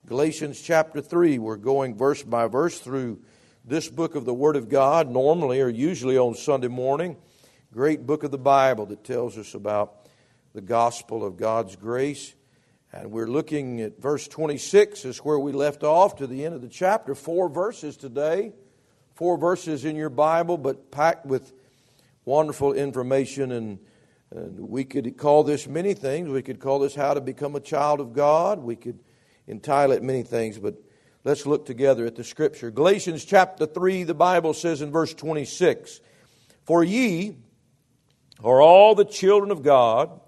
Galatians chapter 3. We're going verse by verse through this book of the Word of God, normally or usually on Sunday morning. Great book of the Bible that tells us about the gospel of God's grace. And we're looking at verse 26 is where we left off to the end of the chapter. 4 verses today. 4 verses in your Bible, but packed with wonderful information. And we could call this many things. We could call this How to Become a Child of God. We could entitle it many things, but let's look together at the Scripture. Galatians chapter 3, the Bible says in verse 26, "For ye are all the children of God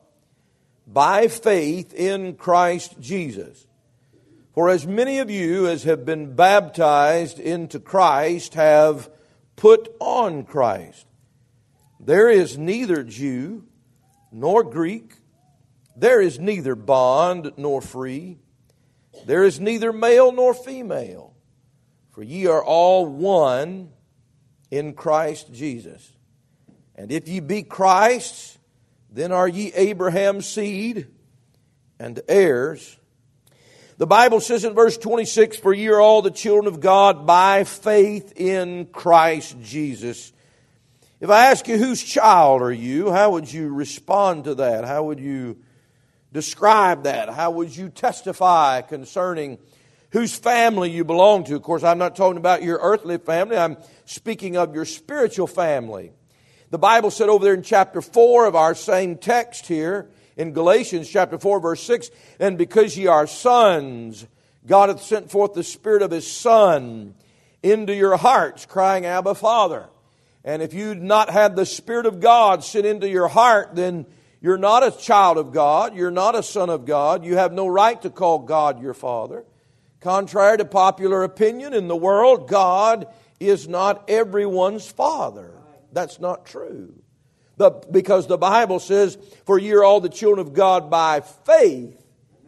by faith in Christ Jesus. For as many of you as have been baptized into Christ have put on Christ. There is neither Jew nor Greek. There is neither bond nor free. There is neither male nor female. For ye are all one in Christ Jesus. And if ye be Christ's, then are ye Abraham's seed and heirs." The Bible says in verse 26, "For ye are all the children of God by faith in Christ Jesus." If I ask you, whose child are you? How would you respond to that? How would you describe that? How would you testify concerning whose family you belong to? Of course, I'm not talking about your earthly family. I'm speaking of your spiritual family. The Bible said over there in chapter 4 of our same text here, in Galatians chapter 4 verse 6, "And because ye are sons, God hath sent forth the Spirit of His Son into your hearts, crying, Abba, Father." And if you'd not had the Spirit of God sent into your heart, then you're not a child of God. You're not a son of God. You have no right to call God your Father. Contrary to popular opinion in the world, God is not everyone's Father. That's not true. Because the Bible says, "For ye are all the children of God by faith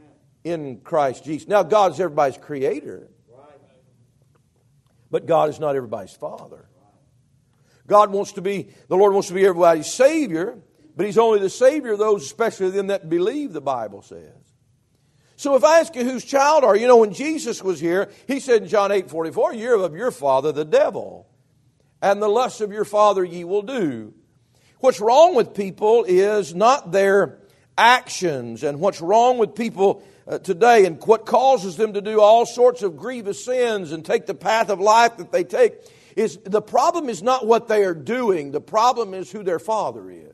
in Christ Jesus." Now, God is everybody's creator. But God is not everybody's Father. The Lord wants to be everybody's Savior, but He's only the Savior of those, especially them that believe, the Bible says. So if I ask you, whose child are you? When Jesus was here, He said in John 8:44, "You're of your father, the devil, and the lusts of your father ye will do." What's wrong with people is not their actions, and what's wrong with people today, and what causes them to do all sorts of grievous sins and take the path of life that they take, is the problem is not what they are doing. The problem is who their father is.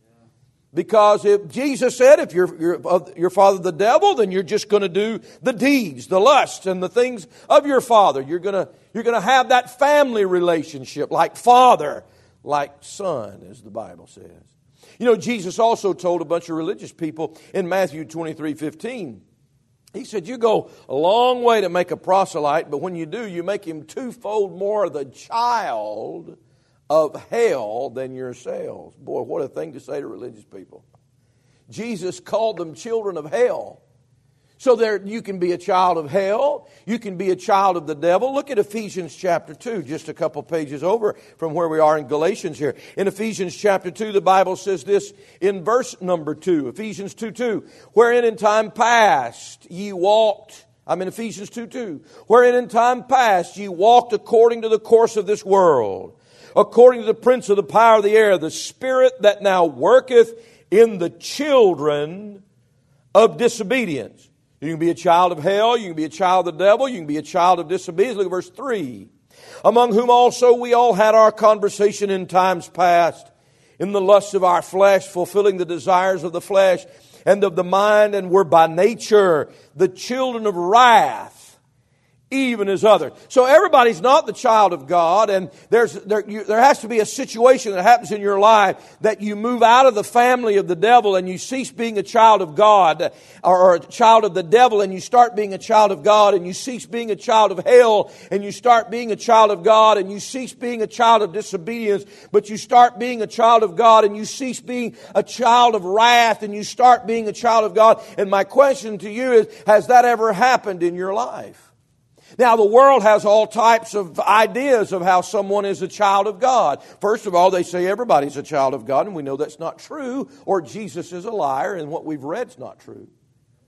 Because if Jesus said, if you're of your father the devil, then you're just going to do the deeds, the lusts, and the things of your father. You're going to have that family relationship, like father, like son, as the Bible says. Jesus also told a bunch of religious people in Matthew 23:15. He said, "You go a long way to make a proselyte, but when you do, you make him twofold more the child of hell than yourselves." Boy, what a thing to say to religious people. Jesus called them children of hell. So you can be a child of hell. You can be a child of the devil. Look at Ephesians chapter 2, just a couple pages over from where we are in Galatians here. In Ephesians chapter 2, the Bible says this in verse number 2. Ephesians 2:2. "Wherein in time past ye walked." I'm in Ephesians 2:2. "Wherein in time past ye walked according to the course of this world, according to the prince of the power of the air, the spirit that now worketh in the children of disobedience." You can be a child of hell. You can be a child of the devil. You can be a child of disobedience. Look at verse 3. "Among whom also we all had our conversation in times past, in the lusts of our flesh, fulfilling the desires of the flesh and of the mind, and were by nature the children of wrath, even as others." So everybody's not the child of God, and there has to be a situation that happens in your life that you move out of the family of the devil and you cease being a child of God, or a child of the devil, and you start being a child of God, and you cease being a child of hell, and you start being a child of God, and you cease being a child of disobedience, but you start being a child of God, and you cease being a child of wrath, and you start being a child of God. And my question to you is, has that ever happened in your life? Now, the world has all types of ideas of how someone is a child of God. First of all, they say everybody's a child of God, and we know that's not true, or Jesus is a liar, and what we've read is not true.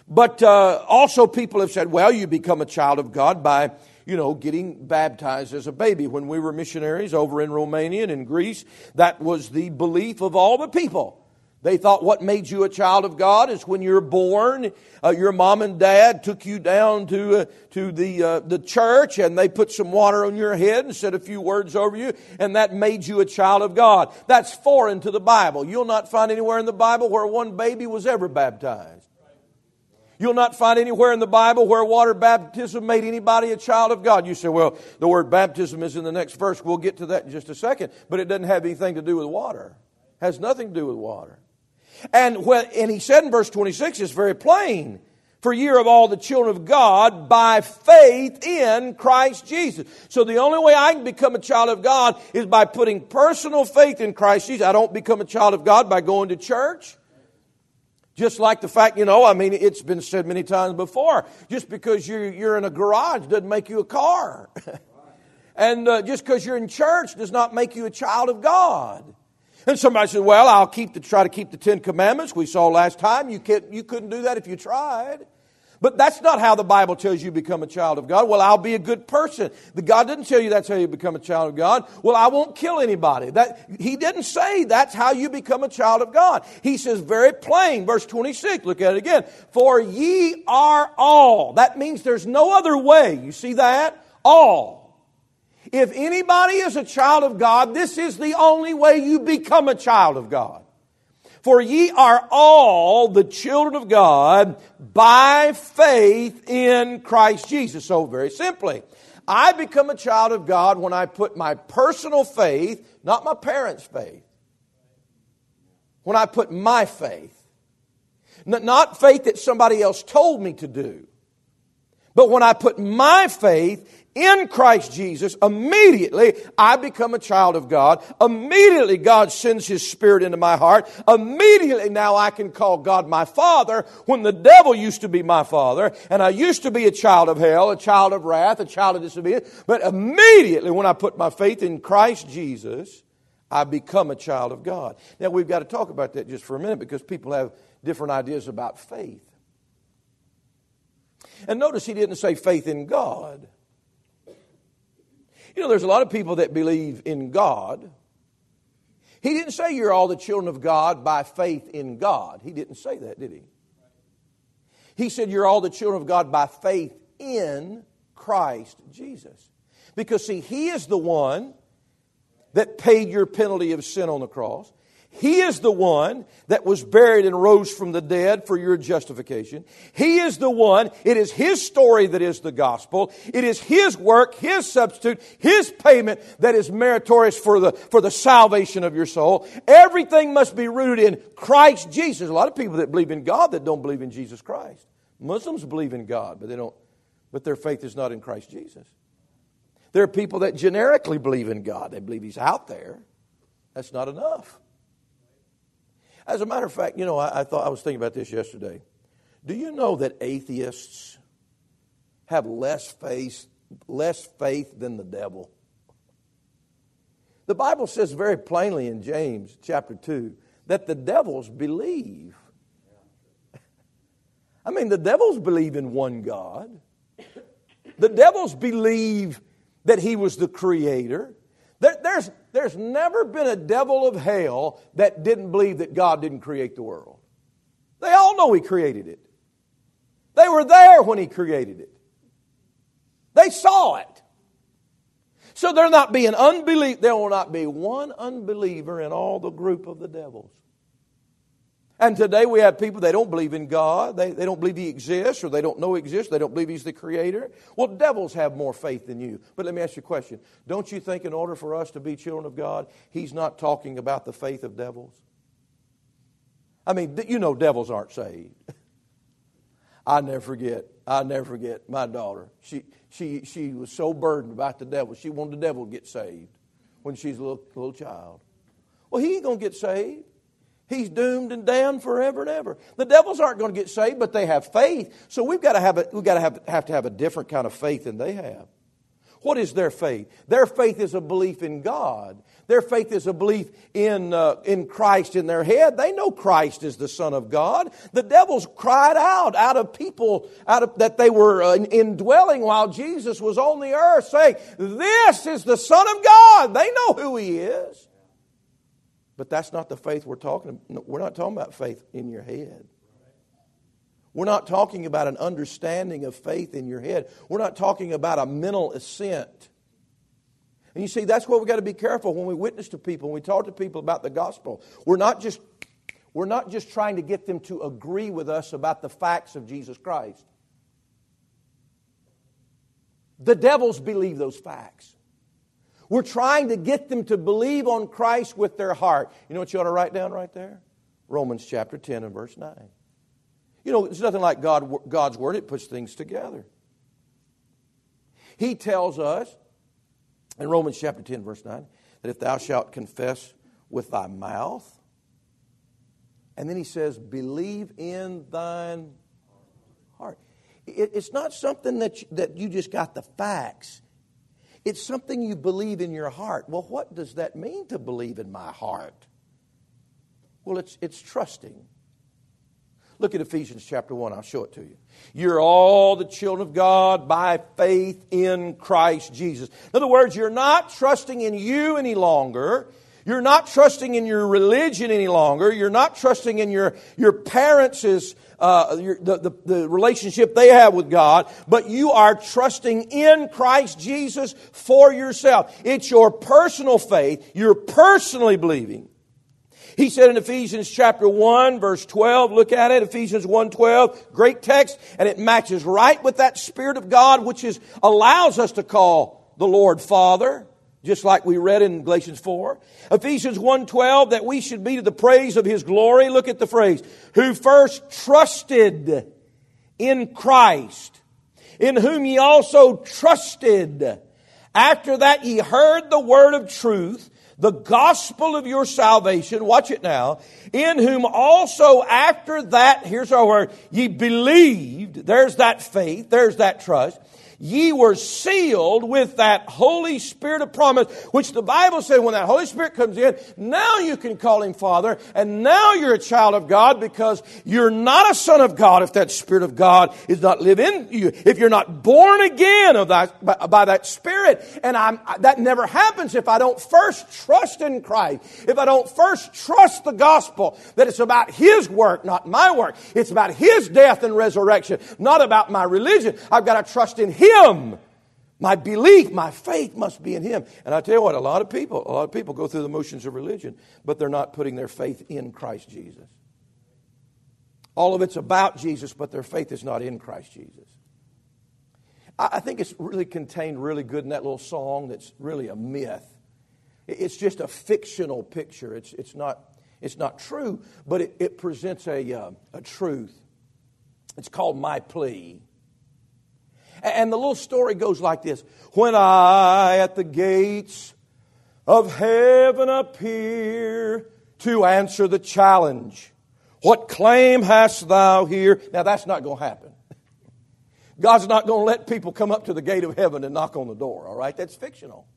But also people have said, well, you become a child of God by, getting baptized as a baby. When we were missionaries over in Romania and in Greece, that was the belief of all the people. They thought what made you a child of God is when you're born, your mom and dad took you down to the church and they put some water on your head and said a few words over you, and that made you a child of God. That's foreign to the Bible. You'll not find anywhere in the Bible where one baby was ever baptized. You'll not find anywhere in the Bible where water baptism made anybody a child of God. You say, well, the word baptism is in the next verse. We'll get to that in just a second. But it doesn't have anything to do with water. It has nothing to do with water. And he said in verse 26, it's very plain. For ye are of all the children of God by faith in Christ Jesus. So the only way I can become a child of God is by putting personal faith in Christ Jesus. I don't become a child of God by going to church. Just like the fact, it's been said many times before, just because you're in a garage doesn't make you a car. And just because you're in church does not make you a child of God. And somebody said, well, I'll try to keep the 10 Commandments. We saw last time you couldn't do that if you tried. But that's not how the Bible tells you become a child of God. Well, I'll be a good person. God didn't tell you that's how you become a child of God. Well, I won't kill anybody. He didn't say that's how you become a child of God. He says very plain, verse 26, look at it again. For ye are all. That means there's no other way. You see that? All. If anybody is a child of God, this is the only way you become a child of God. For ye are all the children of God by faith in Christ Jesus. So very simply, I become a child of God when I put my personal faith, not my parents' faith. When I put my faith. Not faith that somebody else told me to do. But when I put my faith in Christ Jesus, immediately I become a child of God. Immediately God sends His Spirit into my heart. Immediately now I can call God my Father when the devil used to be my father. And I used to be a child of hell, a child of wrath, a child of disobedience. But immediately when I put my faith in Christ Jesus, I become a child of God. Now we've got to talk about that just for a minute because people have different ideas about faith. And notice he didn't say faith in God. There's a lot of people that believe in God. He didn't say you're all the children of God by faith in God. He didn't say that, did he? He said you're all the children of God by faith in Christ Jesus. Because see, He is the one that paid your penalty of sin on the cross. He is the one that was buried and rose from the dead for your justification. He is the one, it is His story that is the gospel. It is His work, His substitute, His payment that is meritorious for the salvation of your soul. Everything must be rooted in Christ Jesus. There's a lot of people that believe in God that don't believe in Jesus Christ. Muslims believe in God, but their faith is not in Christ Jesus. There are people that generically believe in God. They believe He's out there. That's not enough. As a matter of fact, I was thinking about this yesterday. Do you know that atheists have less faith than the devil? The Bible says very plainly in James chapter 2 that the devils believe. The devils believe in one God. The devils believe that He was the creator. There's never been a devil of hell that didn't believe that God didn't create the world. They all know He created it. They were there when He created it. They saw it. So there will not be one unbeliever in all the group of the devils. And today we have people, they don't believe in God. They don't believe He exists, or they don't know He exists. They don't believe He's the creator. Well, devils have more faith than you. But let me ask you a question. Don't you think in order for us to be children of God, He's not talking about the faith of devils? Devils aren't saved. I never forget my daughter. She was so burdened about the devil. She wanted the devil to get saved when she's a little child. Well, he ain't going to get saved. He's doomed and damned forever and ever. The devils aren't going to get saved, but they have faith. So we've got to have a different kind of faith than they have. What is their faith? Their faith is a belief in God. Their faith is a belief in Christ in their head. They know Christ is the Son of God. The devils cried out of people that they were indwelling while Jesus was on the earth, saying, "This is the Son of God." They know who He is. But that's not the faith we're talking about. We're not talking about faith in your head. We're not talking about an understanding of faith in your head. We're not talking about a mental assent. And you see, that's what we've got to be careful when we witness to people, when we talk to people about the gospel. We're not just trying to get them to agree with us about the facts of Jesus Christ. The devils believe those facts. We're trying to get them to believe on Christ with their heart. You know what you ought to write down right there? Romans chapter 10 and verse 9. You know, it's nothing like God's Word. It puts things together. He tells us in Romans chapter 10, verse 9, that if thou shalt confess with thy mouth, and then he says, believe in thine heart. It's not something that you just got the facts. It's something you believe in your heart. Well, what does that mean to believe in my heart? Well, it's trusting. Look at Ephesians chapter 1. I'll show it to you. You're all the children of God by faith in Christ Jesus. In other words, you're not trusting in you any longer. You're not trusting in your religion any longer. You're not trusting in your parents' the relationship they have with God. But you are trusting in Christ Jesus for yourself. It's your personal faith. You're personally believing. He said in Ephesians chapter 1, verse 12, look at it, Ephesians 1:12, great text, and it matches right with that Spirit of God, which allows us to call the Lord Father, just like we read in Galatians 4. Ephesians 1:12, that we should be to the praise of His glory. Look at the phrase, who first trusted in Christ, in whom ye also trusted. After that ye heard the word of truth, the gospel of your salvation, watch it now, in whom also after that, here's our word, ye believed, there's that faith, there's that trust, ye were sealed with that Holy Spirit of promise, which the Bible said when that Holy Spirit comes in, now you can call Him Father, and now you're a child of God because you're not a son of God if that Spirit of God is not live in you, if you're not born again by that Spirit. And that never happens if I don't first trust in Christ, if I don't first trust the gospel, that it's about His work, not my work. It's about His death and resurrection, not about my religion. I've got to trust in Him. My belief, my faith must be in Him. And I tell you what, a lot of people go through the motions of religion, but they're not putting their faith in Christ Jesus. All of it's about Jesus, but their faith is not in Christ Jesus. I think it's really contained really good in that little song that's really a myth. It's just a fictional picture. It's not true, but it presents a truth. It's called My Plea. And the little story goes like this. When I at the gates of heaven appear to answer the challenge, what claim hast thou here? Now that's not going to happen. God's not going to let people come up to the gate of heaven and knock on the door, all right? That's fictional.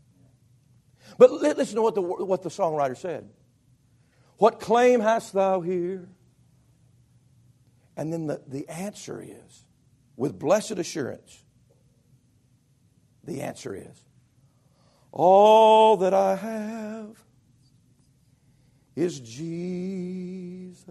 But listen to what the songwriter said. What claim hast thou here? And then the answer is, with blessed assurance, the answer is, all that I have is Jesus.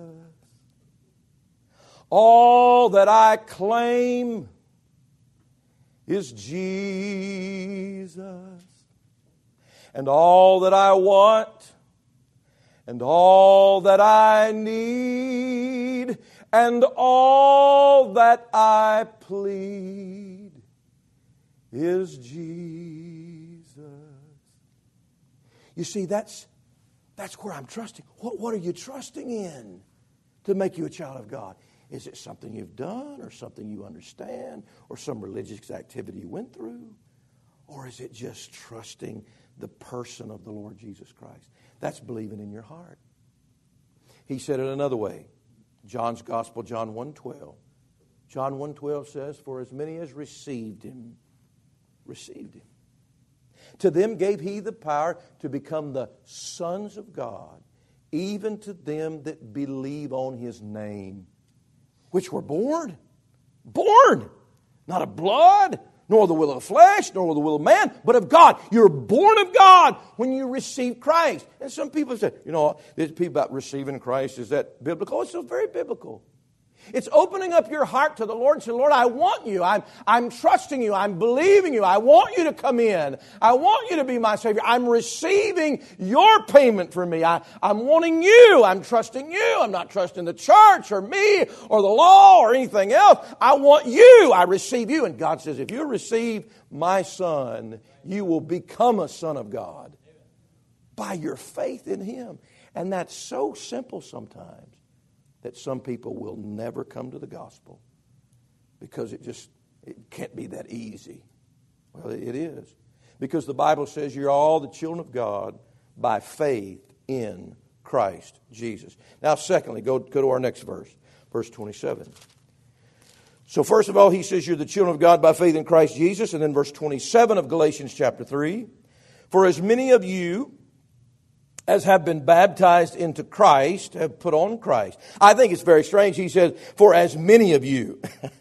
All that I claim is Jesus. And all that I want and all that I need and all that I plead is Jesus. You see, that's where I'm trusting. What are you trusting in to make you a child of God? Is it something you've done or something you understand or some religious activity you went through? Or is it just trusting the person of the Lord Jesus Christ? That's believing in your heart. He said it another way. John's Gospel, John 1:12. John 1:12 says, for as many as received Him, received Him. To them gave He the power to become the sons of God, even to them that believe on His name, which were born, not of blood, nor the will of the flesh, nor the will of man, but of God. You're born of God when you receive Christ. And some people say, there's people about receiving Christ. Is that biblical? It's very biblical. It's opening up your heart to the Lord and saying, Lord, I want you. I'm trusting you. I'm believing you. I want you to come in. I want you to be my Savior. I'm receiving your payment for me. I'm wanting you. I'm trusting you. I'm not trusting the church or me or the law or anything else. I want you. I receive you. And God says, if you receive my Son, you will become a son of God by your faith in Him. And that's so simple sometimes that some people will never come to the gospel because it can't be that easy. Well, it is. Because the Bible says you're all the children of God by faith in Christ Jesus. Now, secondly, go to our next verse, verse 27. So first of all, he says you're the children of God by faith in Christ Jesus. And then verse 27 of Galatians chapter 3. For as many of you as have been baptized into Christ, have put on Christ. I think it's very strange. He says, for as many of you.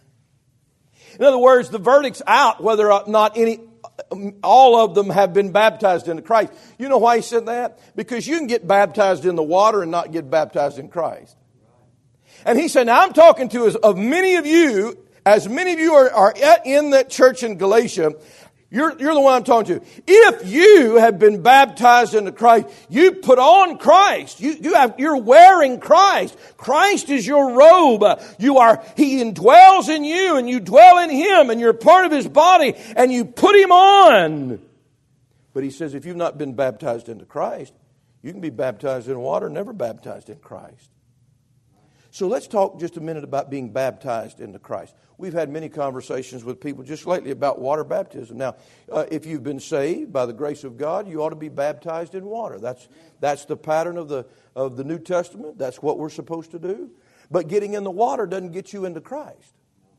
In other words, the verdict's out whether or not all of them have been baptized into Christ. You know why he said that? Because you can get baptized in the water and not get baptized in Christ. And he said, now I'm talking to of many of you, as many of you are in that church in Galatia. You're the one I'm talking to. If you have been baptized into Christ, you put on Christ. You're wearing Christ. Christ is your robe. He indwells in you and you dwell in Him and you're part of His body and you put Him on. But he says if you've not been baptized into Christ, you can be baptized in water, never baptized in Christ. So let's talk just a minute about being baptized into Christ. We've had many conversations with people just lately about water baptism. Now, if you've been saved by the grace of God, you ought to be baptized in water. That's the pattern of the New Testament. That's what we're supposed to do. But getting in the water doesn't get you into Christ.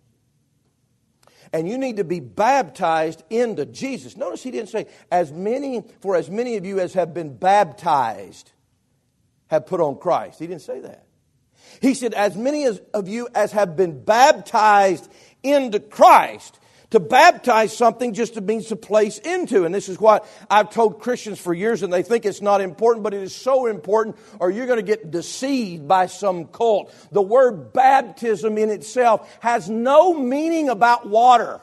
And you need to be baptized into Jesus. Notice he didn't say, for as many of you as have been baptized have put on Christ. He didn't say that. He said, as many of you as have been baptized into Christ. To baptize something just means to place into. And this is what I've told Christians for years, and they think it's not important, but it is so important, or you're going to get deceived by some cult. The word baptism in itself has no meaning about water.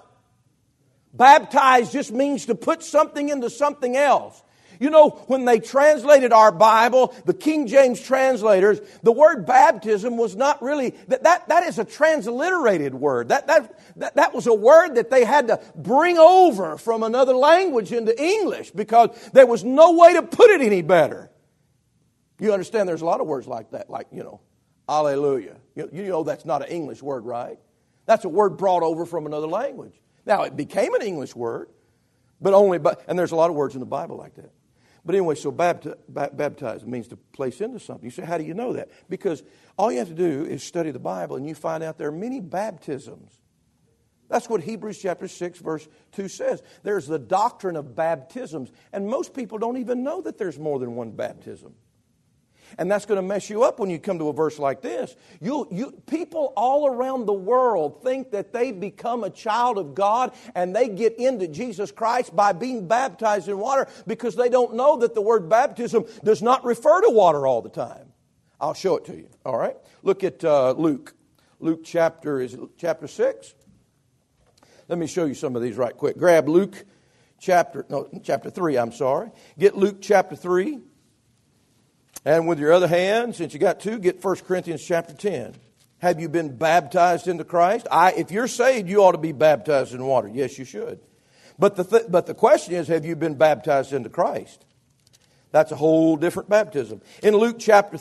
Baptize just means to put something into something else. You know, when they translated our Bible, the King James translators, the word baptism was not really, that is a transliterated word. That was a word that they had to bring over from another language into English because there was no way to put it any better. You understand there's a lot of words like that, like, hallelujah. You know that's not an English word, right? That's a word brought over from another language. Now, it became an English word, and there's a lot of words in the Bible like that. But anyway, so baptize means to place into something. You say, how do you know that? Because all you have to do is study the Bible and you find out there are many baptisms. That's what Hebrews chapter 6 verse 2 says. There's the doctrine of baptisms. And most people don't even know that there's more than one baptism. And that's going to mess you up when you come to a verse like this. People all around the world think that they become a child of God and they get into Jesus Christ by being baptized in water because they don't know that the word baptism does not refer to water all the time. I'll show it to you. All right? Look at Luke. Luke chapter 6. Let me show you some of these right quick. Grab Luke chapter 3, I'm sorry. Get Luke chapter 3. And with your other hand, since you got two, get 1 Corinthians chapter 10. Have you been baptized into Christ? If you're saved, you ought to be baptized in water. Yes, you should. But the question is, have you been baptized into Christ? That's a whole different baptism. In Luke chapter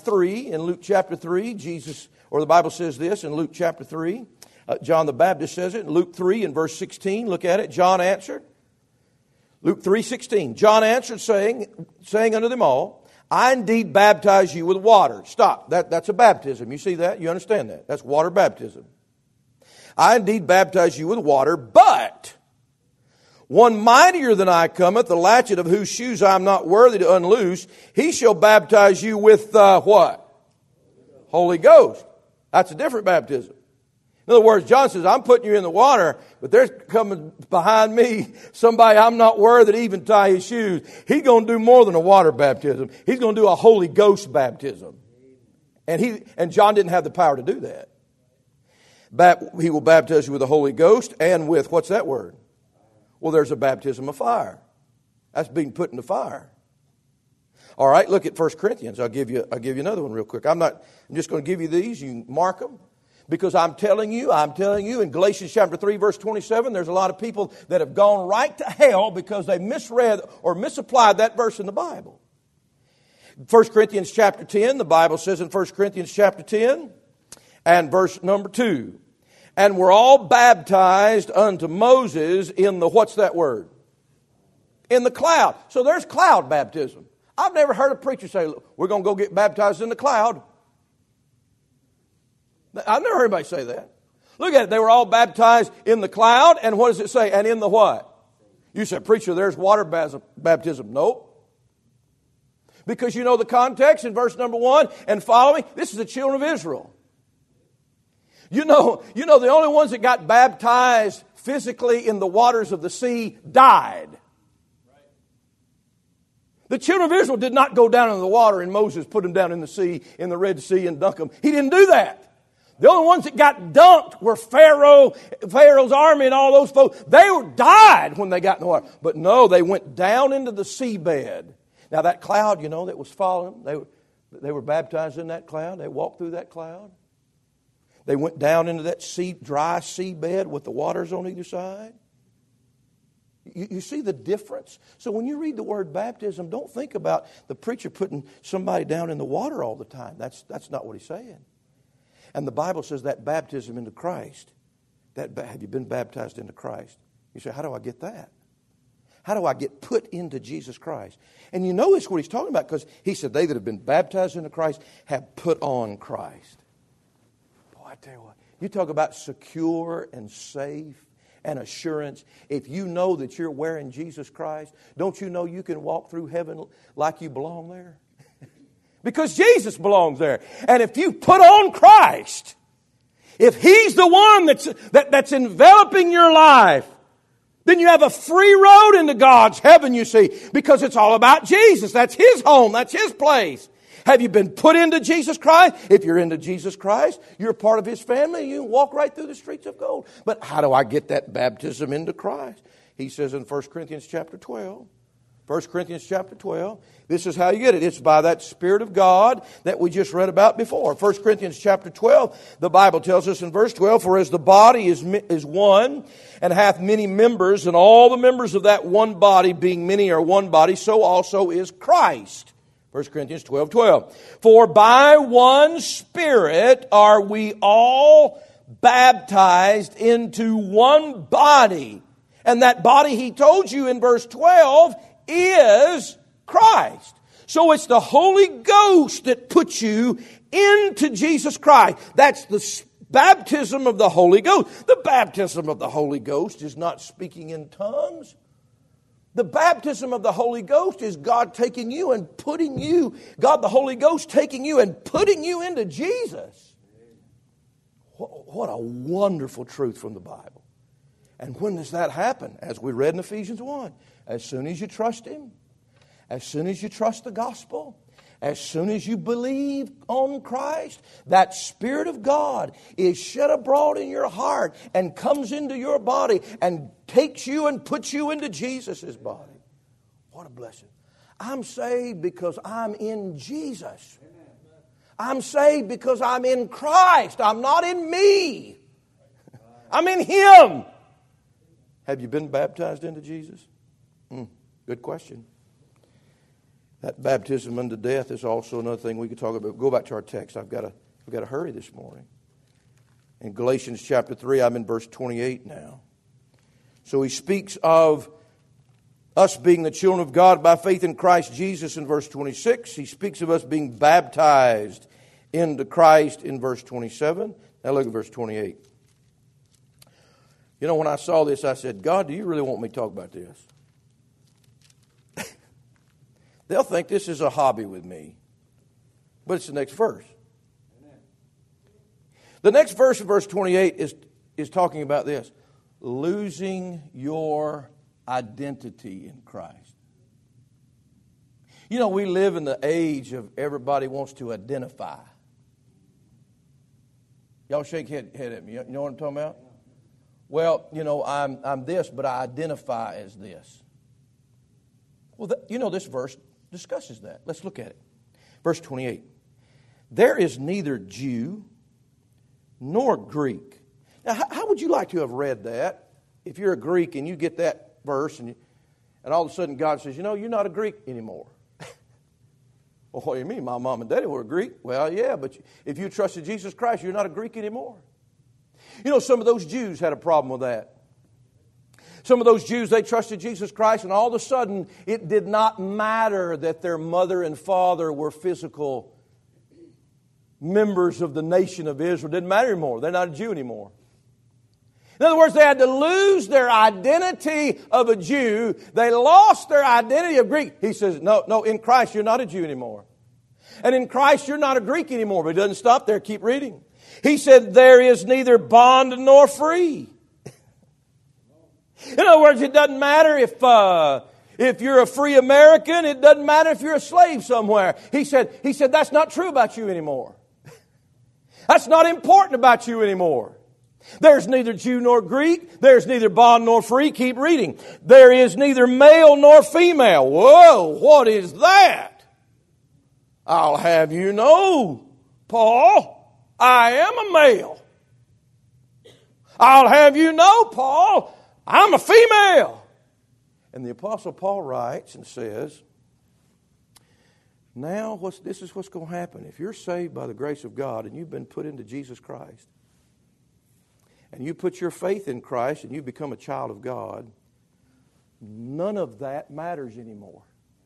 3, Jesus, or the Bible says this in Luke chapter 3. John the Baptist says it in Luke 3 and verse 16. Look at it. John answered. Luke 3:16. John answered, saying unto them all, I indeed baptize you with water. Stop. That's a baptism. You see that? You understand that? That's water baptism. I indeed baptize you with water, but One mightier than I cometh, the latchet of whose shoes I am not worthy to unloose. He shall baptize you with what? Holy Ghost. That's a different baptism. In other words, John says, I'm putting you in the water, but there's coming behind me somebody I'm not worthy to even tie his shoes. He's going to do more than a water baptism. He's going to do a Holy Ghost baptism. And John didn't have the power to do that. He will baptize you with the Holy Ghost and with, what's that word? Well, there's a baptism of fire. That's being put in the fire. All right, look at 1 Corinthians. I'll give you another one real quick. I'm just going to give you these. You can mark them. Because I'm telling you, in Galatians chapter 3, verse 27, there's a lot of people that have gone right to hell because they misread or misapplied that verse in the Bible. 1 Corinthians chapter 10, the Bible says in 1 Corinthians chapter 10 and verse number 2, and we're all baptized unto Moses in the, what's that word? In the cloud. So there's cloud baptism. I've never heard a preacher say, we're going to go get baptized in the cloud. I've never heard anybody say that. Look at it. They were all baptized in the cloud. And what does it say? And in the what? You said, preacher, there's water baptism. Nope. Because you know the context in verse number 1 and following. This is the children of Israel. You know the only ones that got baptized physically in the waters of the sea died. The children of Israel did not go down in the water and Moses put them down in the sea, in the Red Sea and dunk them. He didn't do that. The only ones that got dunked were Pharaoh's army and all those folks. They died when they got in the water. But no, they went down into the seabed. Now that cloud, that was following them, they were baptized in that cloud. They walked through that cloud. They went down into that dry seabed with the waters on either side. You see the difference? So when you read the word baptism, don't think about the preacher putting somebody down in the water all the time. That's not what he's saying. And the Bible says that baptism into Christ, have you been baptized into Christ? You say, how do I get that? How do I get put into Jesus Christ? And you know it's what he's talking about because he said they that have been baptized into Christ have put on Christ. Boy, I tell you what, you talk about secure and safe and assurance. If you know that you're wearing Jesus Christ, don't you know you can walk through heaven like you belong there? Because Jesus belongs there. And if you put on Christ, if He's the one that's enveloping your life, then you have a free road into God's heaven, you see, because it's all about Jesus. That's His home. That's His place. Have you been put into Jesus Christ? If you're into Jesus Christ, you're a part of His family. You can walk right through the streets of gold. But how do I get that baptism into Christ? He says in 1 Corinthians chapter 12, 1 Corinthians chapter 12, this is how you get it. It's by that Spirit of God that we just read about before. 1 Corinthians chapter 12, the Bible tells us in verse 12, for as the body is one and hath many members, and all the members of that one body, being many are one body, so also is Christ. 1 Corinthians 12:12. For by one Spirit are we all baptized into one body. And that body, he told you in verse 12, is Christ. So it's the Holy Ghost that puts you into Jesus Christ. That's the baptism of the Holy Ghost. The baptism of the Holy Ghost is not speaking in tongues. The baptism of the Holy Ghost is God taking you and putting you, God the Holy Ghost taking you and putting you into Jesus. What a wonderful truth from the Bible. And when does that happen? As we read in Ephesians 1. As soon as you trust Him, as soon as you trust the gospel, as soon as you believe on Christ, that Spirit of God is shed abroad in your heart and comes into your body and takes you and puts you into Jesus' body. What a blessing. I'm saved because I'm in Jesus. I'm saved because I'm in Christ. I'm not in me. I'm in Him. Have you been baptized into Jesus? Good question. That baptism unto death is also another thing we could talk about. Go back to our text. I've got to hurry this morning. In Galatians chapter 3, I'm in verse 28 now. So he speaks of us being the children of God by faith in Christ Jesus in verse 26. He speaks of us being baptized into Christ in verse 27. Now look at verse 28. You know, when I saw this, I said, God, do you really want me to talk about this? They'll think this is a hobby with me. But it's the next verse. The next verse, verse 28, is talking about this. Losing your identity in Christ. You know, we live in the age of everybody wants to identify. Y'all shake head at me. You know what I'm talking about? Well, you know, I'm this, but I identify as this. Well, you know, this verse discusses that. Let's look at it. Verse 28. There is neither Jew nor Greek. Now, how would you like to have read that if you're a Greek and you get that verse and all of a sudden God says, you know, you're not a Greek anymore? Well, what do you mean? My mom and daddy were Greek. Well, yeah, but if you trusted Jesus Christ, you're not a Greek anymore. You know, some of those Jews had a problem with that. Some of those Jews, they trusted Jesus Christ, and all of a sudden, it did not matter that their mother and father were physical members of the nation of Israel. It didn't matter anymore. They're not a Jew anymore. In other words, they had to lose their identity of a Jew. They lost their identity of Greek. He says, no, in Christ you're not a Jew anymore. And in Christ you're not a Greek anymore. But he doesn't stop there. Keep reading. He said, there is neither bond nor free. In other words, it doesn't matter if you're a free American. It doesn't matter if you're a slave somewhere. He said, that's not true about you anymore. That's not important about you anymore. There's neither Jew nor Greek. There's neither bond nor free. Keep reading. There is neither male nor female. Whoa, what is that? I'll have you know, Paul, I am a male. I'll have you know, Paul, I'm a female. And the Apostle Paul writes and says, now this is what's going to happen. If you're saved by the grace of God and you've been put into Jesus Christ, and you put your faith in Christ and you become a child of God, none of that matters anymore.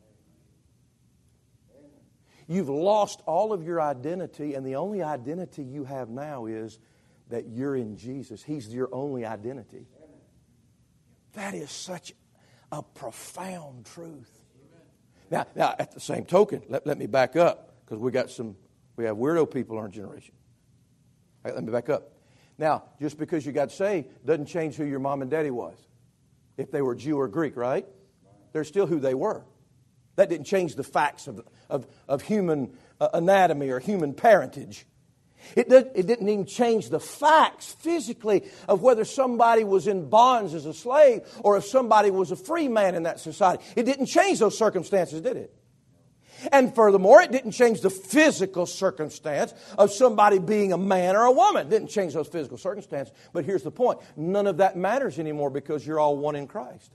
You've lost all of your identity, and the only identity you have now is that you're in Jesus. He's your only identity. That is such a profound truth. Now at the same token, let me back up, because we have weirdo people in our generation. Let me back up. Now, just because you got saved doesn't change who your mom and daddy was. If they were Jew or Greek, right? They're still who they were. That didn't change the facts of human anatomy or human parentage. It didn't even change the facts physically of whether somebody was in bonds as a slave or if somebody was a free man in that society. It didn't change those circumstances, did it? And furthermore, it didn't change the physical circumstance of somebody being a man or a woman. It didn't change those physical circumstances. But here's the point. None of that matters anymore because you're all one in Christ.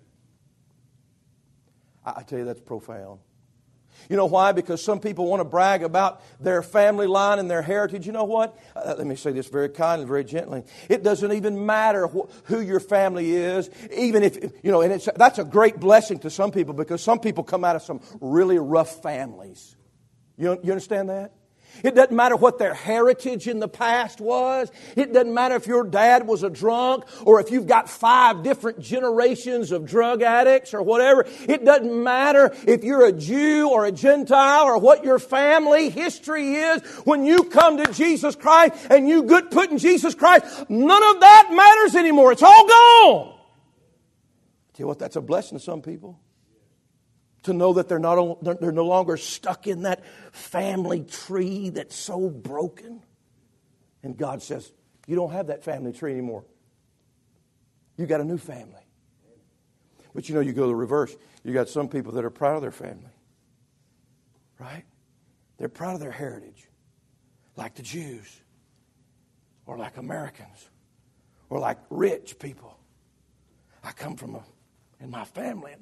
I tell you, that's profound. You know why? Because some people want to brag about their family line and their heritage. You know what? Let me say this very kindly, very gently. It doesn't even matter who your family is, even if, you know, and that's a great blessing to some people because some people come out of some really rough families. You understand that? It doesn't matter what their heritage in the past was. It doesn't matter if your dad was a drunk or if you've got 5 different generations of drug addicts or whatever. It doesn't matter if you're a Jew or a Gentile or what your family history is. When you come to Jesus Christ and you get put in Jesus Christ, none of that matters anymore. It's all gone. Tell you what, that's a blessing to some people. To know that they're no longer stuck in that family tree that's so broken. And God says, you don't have that family tree anymore. You got a new family. But you know, you go the reverse. You got some people that are proud of their family. Right? They're proud of their heritage. Like the Jews. Or like Americans. Or like rich people. I come from my family.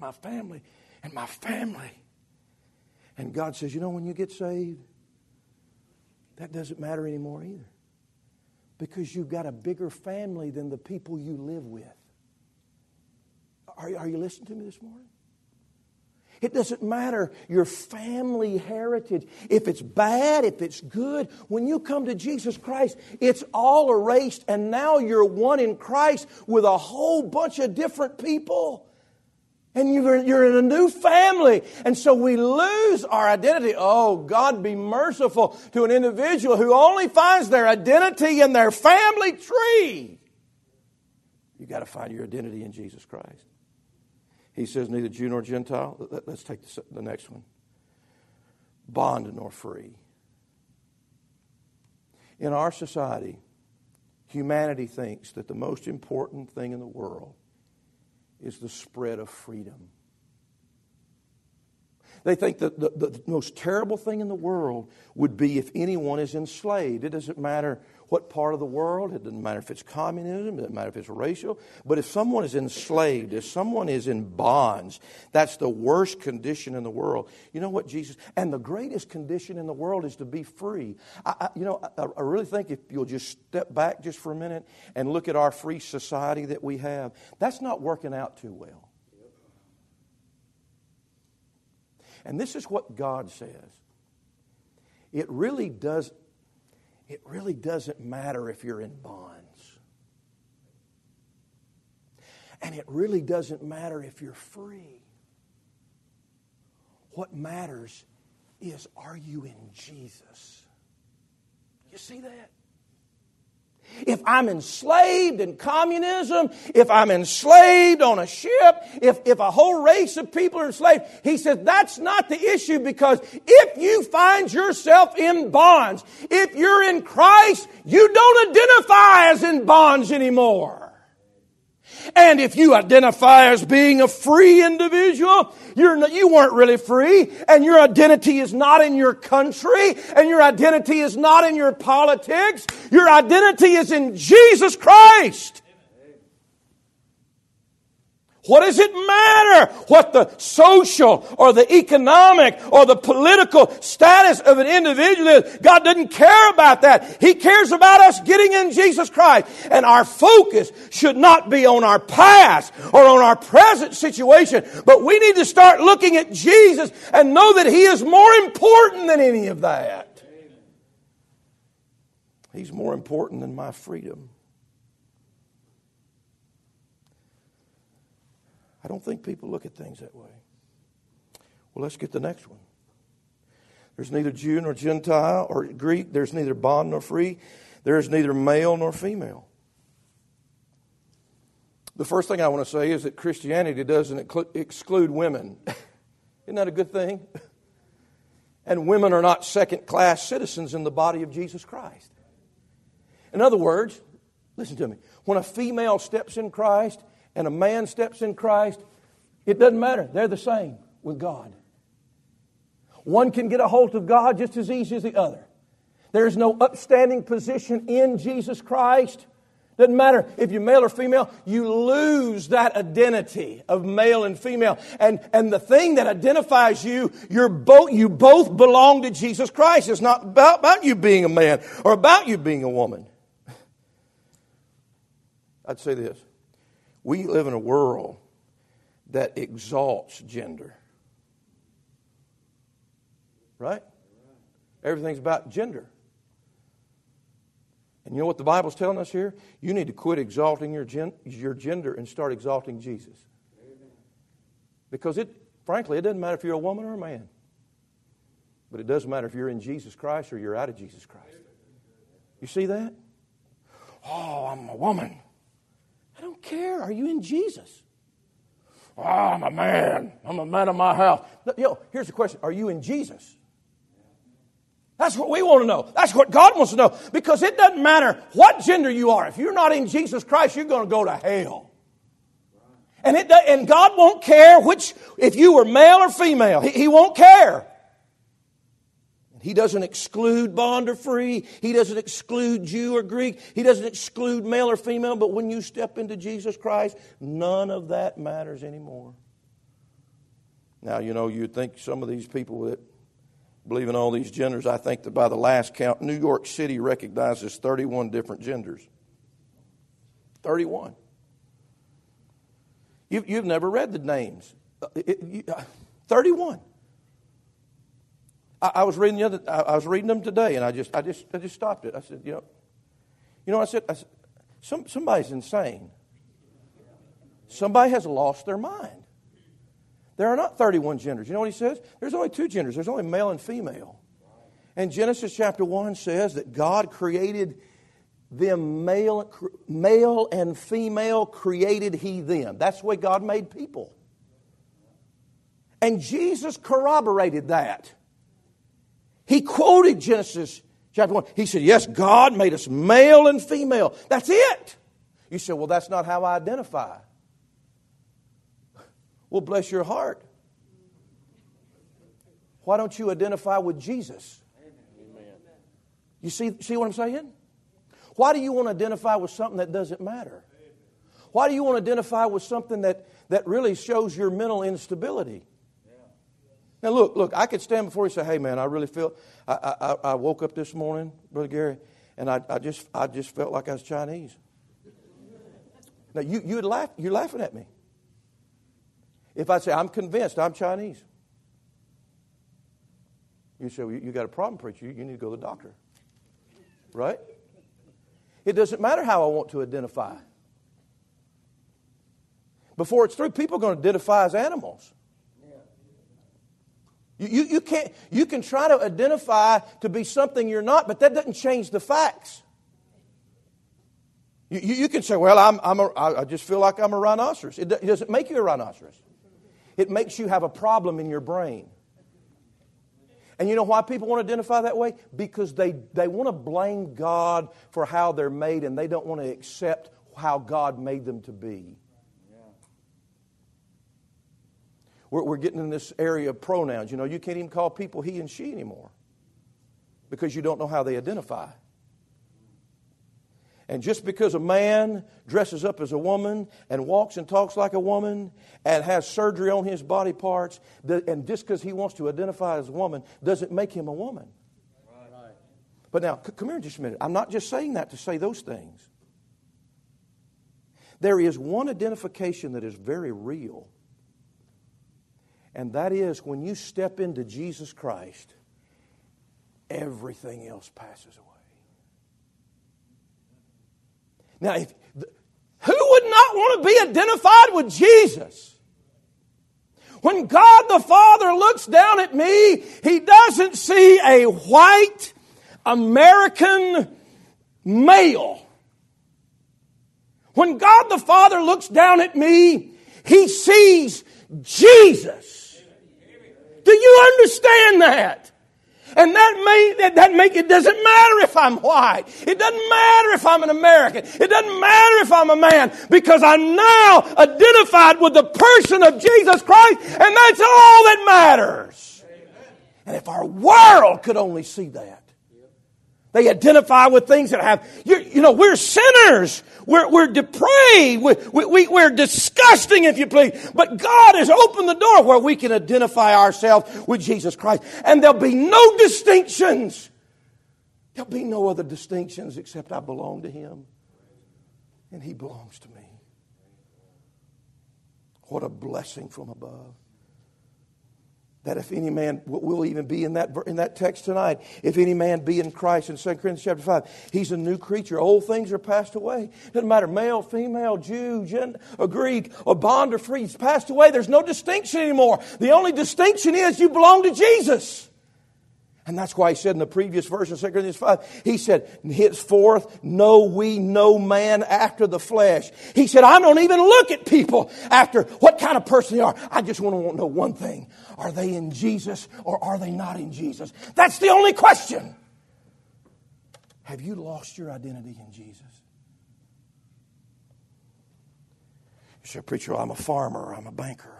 And God says, you know, when you get saved, that doesn't matter anymore either. Because you've got a bigger family than the people you live with. Are you listening to me this morning? It doesn't matter your family heritage. If it's bad, if it's good, when you come to Jesus Christ, it's all erased, and now you're one in Christ with a whole bunch of different people. And you're in a new family. And so we lose our identity. Oh, God be merciful to an individual who only finds their identity in their family tree. You've got to find your identity in Jesus Christ. He says neither Jew nor Gentile. Let's take the next one. Bond nor free. In our society, humanity thinks that the most important thing in the world is the spread of freedom. They think that the most terrible thing in the world would be if anyone is enslaved. It doesn't matter what part of the world. It doesn't matter if it's communism. It doesn't matter if it's racial. But if someone is enslaved, if someone is in bonds, that's the worst condition in the world. You know what, Jesus? And the greatest condition in the world is to be free. I really think if you'll just step back just for a minute and look at our free society that we have, that's not working out too well. And this is what God says. It really doesn't matter if you're in bonds. And it really doesn't matter if you're free. What matters is, are you in Jesus? You see that? If I'm enslaved in communism, if I'm enslaved on a ship, if a whole race of people are enslaved, he says that's not the issue, because if you find yourself in bonds, if you're in Christ, you don't identify as in bonds anymore. And if you identify as being a free individual, you weren't really free, and your identity is not in your country, and your identity is not in your politics. Your identity is in Jesus Christ. What does it matter what the social or the economic or the political status of an individual is? God doesn't care about that. He cares about us getting in Jesus Christ. And our focus should not be on our past or on our present situation, but we need to start looking at Jesus and know that He is more important than any of that. He's more important than my freedom. I don't think people look at things that way. Well, let's get the next one. There's neither Jew nor Gentile or Greek. There's neither bond nor free. There is neither male nor female. The first thing I want to say is that Christianity doesn't exclude women. Isn't that a good thing? And women are not second-class citizens in the body of Jesus Christ. In other words, listen to me. When a female steps in Christ and a man steps in Christ, it doesn't matter. They're the same with God. One can get a hold of God just as easy as the other. There's no upstanding position in Jesus Christ. Doesn't matter if you're male or female, you lose that identity of male and female. And the thing that identifies you both belong to Jesus Christ. It's not about you being a man or about you being a woman. I'd say this. We live in a world that exalts gender. Right? Everything's about gender. And you know what the Bible's telling us here? You need to quit exalting your gender and start exalting Jesus. Because frankly, it doesn't matter if you're a woman or a man. But it does matter if you're in Jesus Christ or you're out of Jesus Christ. You see that? Oh, I'm a woman. I don't care. Are you in Jesus? Oh, I'm a man. I'm a man of my house. Here's the question. Are you in Jesus? That's what we want to know. That's what God wants to know. Because it doesn't matter what gender you are. If you're not in Jesus Christ, you're going to go to hell. And God won't care if you were male or female. He won't care. He doesn't exclude bond or free. He doesn't exclude Jew or Greek. He doesn't exclude male or female. But when you step into Jesus Christ, none of that matters anymore. Now, you'd think some of these people that believe in all these genders, I think that by the last count, New York City recognizes 31 different genders. 31. You've never read the names. 31. I was reading I was reading them today, and I just stopped it. I said, you know what I said? Somebody's insane. Somebody has lost their mind. There are not 31 genders. You know what he says? There's only 2 genders. There's only male and female. And Genesis chapter 1 says that God created them male and female created He them. That's the way God made people. And Jesus corroborated that. He quoted Genesis chapter 1. He said, yes, God made us male and female. That's it. You say, well, that's not how I identify. Well, bless your heart. Why don't you identify with Jesus? Amen. You see what I'm saying? Why do you want to identify with something that doesn't matter? Why do you want to identify with something that really shows your mental instability? Now look, I could stand before you and say, hey man, I really feel, I woke up this morning, Brother Gary, and I just felt like I was Chinese. Now you're laughing at me. If I say, I'm convinced I'm Chinese. You say, well, you got a problem, preacher, you need to go to the doctor. Right? It doesn't matter how I want to identify. Before it's through, people are going to identify as animals. You can't. You can try to identify to be something you're not, but that doesn't change the facts. You can say, "Well, I just feel like I'm a rhinoceros." It doesn't make you a rhinoceros. It makes you have a problem in your brain. And you know why people want to identify that way? Because they want to blame God for how they're made, and they don't want to accept how God made them to be. We're getting in this area of pronouns. You know, you can't even call people he and she anymore because you don't know how they identify. And just because a man dresses up as a woman and walks and talks like a woman and has surgery on his body parts, and just because he wants to identify as a woman doesn't make him a woman. Right. But now, come here just a minute. I'm not just saying that to say those things. There is one identification that is very real. And that is when you step into Jesus Christ, everything else passes away. Now, who would not want to be identified with Jesus? When God the Father looks down at me, He doesn't see a white American male. When God the Father looks down at me, He sees Jesus. Do you understand that? And it doesn't matter if I'm white. It doesn't matter if I'm an American. It doesn't matter if I'm a man, because I'm now identified with the person of Jesus Christ, and that's all that matters. And if our world could only see that. They identify with things that have, we're sinners. We're depraved. We're disgusting, if you please. But God has opened the door where we can identify ourselves with Jesus Christ. And there'll be no distinctions. There'll be no other distinctions except I belong to Him. And He belongs to me. What a blessing from above. That if any man, will even be in that text tonight, if any man be in Christ in 2 Corinthians chapter 5, he's a new creature. Old things are passed away. Doesn't matter, male, female, Jew, or Greek, or bond or free. It's passed away. There's no distinction anymore. The only distinction is you belong to Jesus. And that's why he said in the previous verse in 2 Corinthians 5, he said, henceforth know we no man after the flesh. He said, I don't even look at people after what kind of person they are. I just want to know one thing. Are they in Jesus or are they not in Jesus? That's the only question. Have you lost your identity in Jesus? You say, preacher, I'm a farmer, or I'm a banker.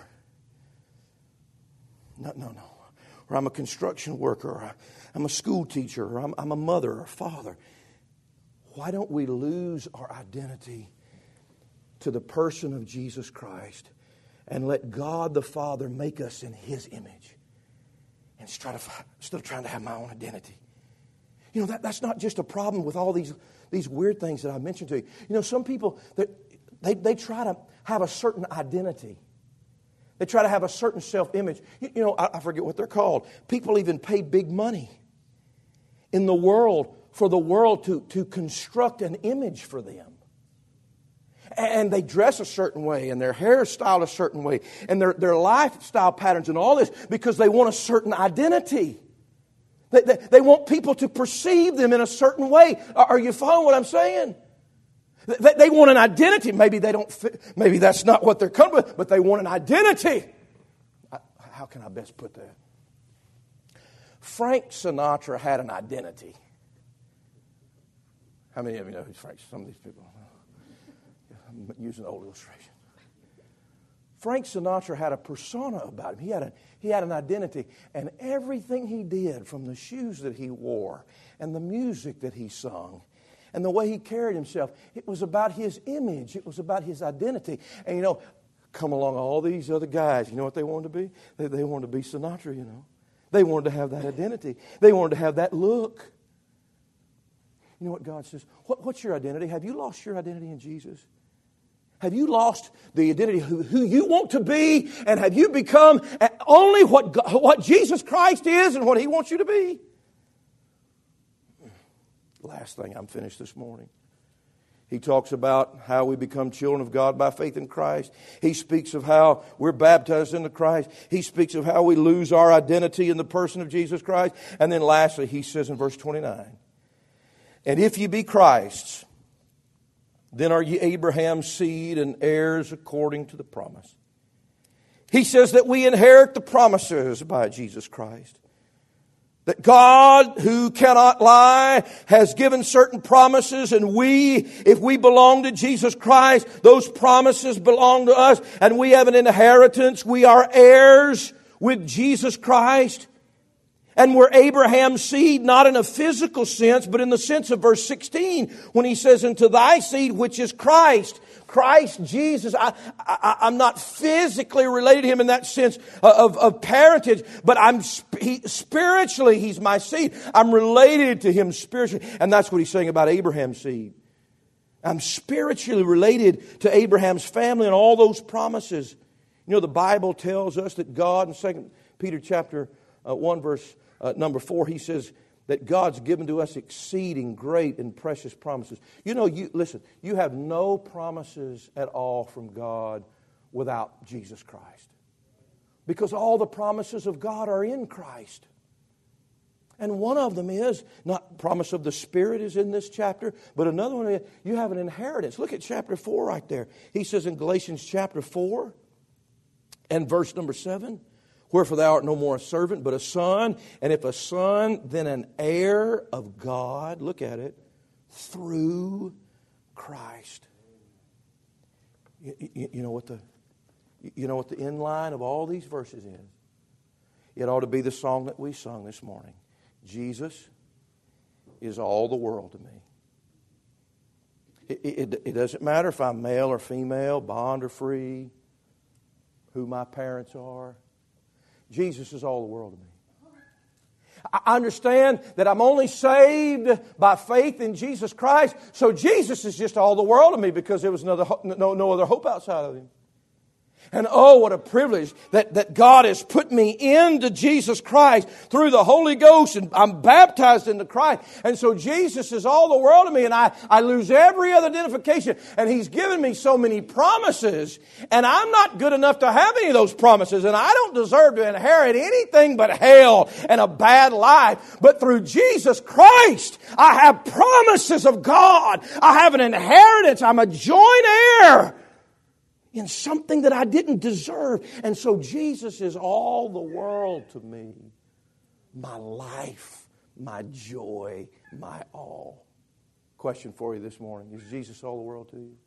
No. Or I'm a construction worker, or I'm a school teacher, or I'm a mother or father. Why don't we lose our identity to the person of Jesus Christ and let God the Father make us in His image instead of trying to have my own identity? You know, that's not just a problem with all these weird things that I mentioned to you. You know, some people, they try to have a certain identity. They try to have a certain self-image. You know, I forget what they're called. People even pay big money in the world for the world to construct an image for them. And they dress a certain way, and their hair is styled a certain way, and their lifestyle patterns and all this because they want a certain identity. They want people to perceive them in a certain way. Are you following what I'm saying? They want an identity. Maybe they don't fit, maybe that's not what they're coming with, but they want an identity. How can I best put that? Frank Sinatra had an identity. How many of you know who's Frank? Some of these people. I'm using an old illustration. Frank Sinatra had a persona about him. He had an identity. And everything he did, from the shoes that he wore and the music that he sung and the way he carried himself, it was about his image. It was about his identity. And you know, come along all these other guys. You know what they wanted to be? They wanted to be Sinatra, you know. They wanted to have that identity. They wanted to have that look. You know what God says? What's your identity? Have you lost your identity in Jesus? Have you lost the identity who you want to be? And have you become only what Jesus Christ is and what He wants you to be? Last thing, I'm finished this morning. He talks about how we become children of God by faith in Christ. He speaks of how we're baptized into Christ. He speaks of how we lose our identity in the person of Jesus Christ. And then lastly, he says in verse 29, and if ye be Christ's, then are ye Abraham's seed and heirs according to the promise. He says that we inherit the promises by Jesus Christ. That God, who cannot lie, has given certain promises, and if we belong to Jesus Christ, those promises belong to us, and we have an inheritance. We are heirs with Jesus Christ. And we're Abraham's seed, not in a physical sense, but in the sense of verse 16, when he says, "Into thy seed, which is Christ." Christ Jesus. I'm not physically related to Him in that sense of parentage, but spiritually, He's my seed. I'm related to Him spiritually. And that's what he's saying about Abraham's seed. I'm spiritually related to Abraham's family and all those promises. You know, the Bible tells us that God, in 2 Peter chapter 1, verse number 4, he says that God's given to us exceeding great and precious promises. You know, listen, you have no promises at all from God without Jesus Christ. Because all the promises of God are in Christ. And one of them is, not promise of the Spirit is in this chapter, but another one is you have an inheritance. Look at chapter 4 right there. He says in Galatians chapter 4 and verse number 7, wherefore thou art no more a servant, but a son. And if a son, then an heir of God. Look at it. Through Christ. You know what the end line of all these verses is? It ought to be the song that we sung this morning. Jesus is all the world to me. It doesn't matter if I'm male or female, bond or free, who my parents are. Jesus is all the world to me. I understand that I'm only saved by faith in Jesus Christ, so Jesus is just all the world to me because there was no other hope outside of Him. And oh, what a privilege that God has put me into Jesus Christ through the Holy Ghost, and I'm baptized into Christ. And so Jesus is all the world to me, and I lose every other identification. And He's given me so many promises, and I'm not good enough to have any of those promises, and I don't deserve to inherit anything but hell and a bad life. But through Jesus Christ, I have promises of God. I have an inheritance. I'm a joint heir in something that I didn't deserve. And so Jesus is all the world to me. My life, my joy, my all. Question for you this morning. Is Jesus all the world to you?